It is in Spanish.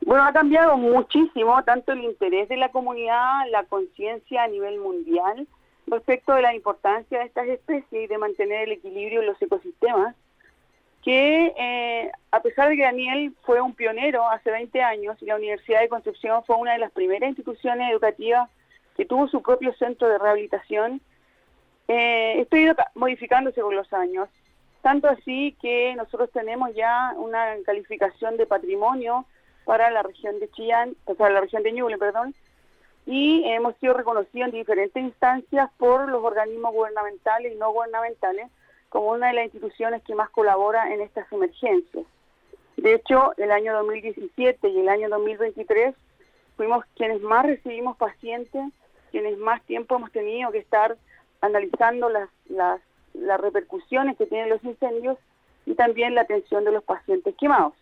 Bueno, ha cambiado muchísimo tanto el interés de la comunidad, la conciencia a nivel mundial respecto de la importancia de estas especies y de mantener el equilibrio en los ecosistemas, que a pesar de que Daniel fue un pionero hace 20 años y la Universidad de Concepción fue una de las primeras instituciones educativas que tuvo su propio centro de rehabilitación, esto ha ido modificándose con los años, tanto así que nosotros tenemos ya una calificación de patrimonio para la región de Chillán, o sea, la región de Ñuble, perdón, y hemos sido reconocidos en diferentes instancias por los organismos gubernamentales y no gubernamentales como una de las instituciones que más colabora en estas emergencias. De hecho, el año 2017 y el año 2023 fuimos quienes más recibimos pacientes, quienes más tiempo hemos tenido que estar analizando las repercusiones que tienen los incendios y también la atención de los pacientes quemados.